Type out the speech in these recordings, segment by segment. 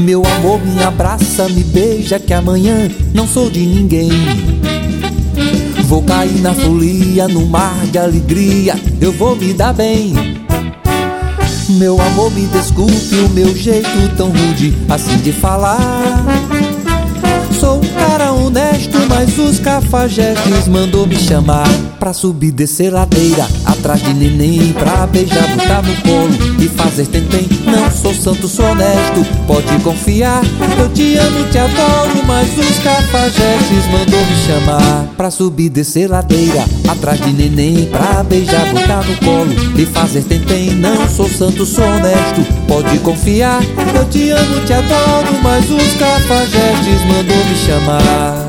Meu amor, me abraça, me beija, que amanhã não sou de ninguém. Vou cair na folia, no mar de alegria, eu vou me dar bem. Meu amor, me desculpe o meu jeito tão rude assim de falar. Sou um cara honesto, mas os cafajestes mandou me chamar pra subir, descer ladeira, atrás de neném, pra beijar, botar no colo e fazer tentem. Não sou santo, sou honesto, pode confiar. Eu te amo, te adoro, mas os cafajestes mandou me chamar pra subir, descer ladeira, atrás de neném, pra beijar, botar no colo e fazer tentem. Não sou santo, sou honesto, pode confiar. Eu te amo, te adoro, mas os cafajestes mandou me chamar.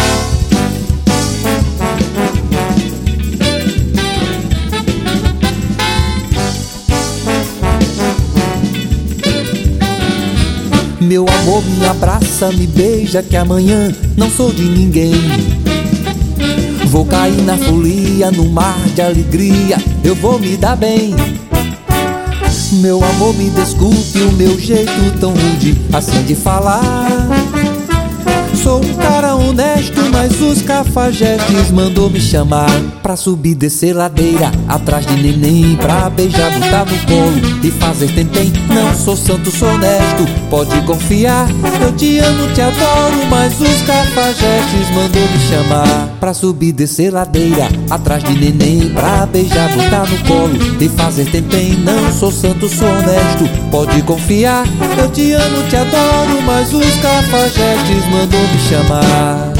Meu amor, me abraça, me beija, que amanhã não sou de ninguém. Vou cair na folia, no mar de alegria, eu vou me dar bem. Meu amor, me desculpe o meu jeito tão rude assim de falar. Sou um cara honesto, mas os cafajestes mandou me chamar pra subir, descer ladeira, atrás de neném, pra beijar, botar no colo e fazer tentem. Não sou santo, sou honesto, pode confiar. Eu te amo, te adoro, mas os cafajestes mandou me chamar pra subir, descer ladeira, atrás de neném, pra beijar, botar no colo e fazer tentem. Não sou santo, sou honesto, pode confiar. Eu te amo, te adoro, mas os cafajestes mandou me chamar.